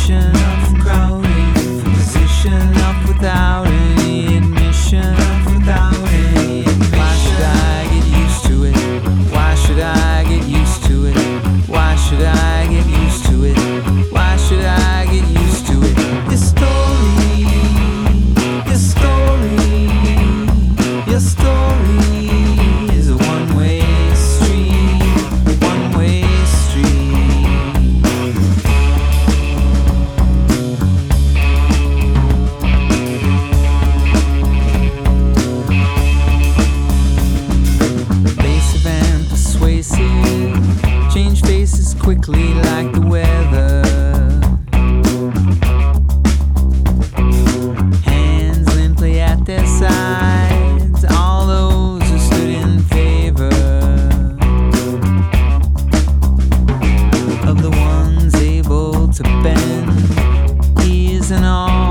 definition of crowding, position up without any admission, without any admission. Why should I get used to it? Why should I get used to it? Why should I get used to it? Why should I get used to it? Your story, your story, your story is a one-way street, one-way street. Evasive and persuasive, change faces quickly like the weather. Hands limply at their sides, all those who stood in favor of the ones able to bend. He is an all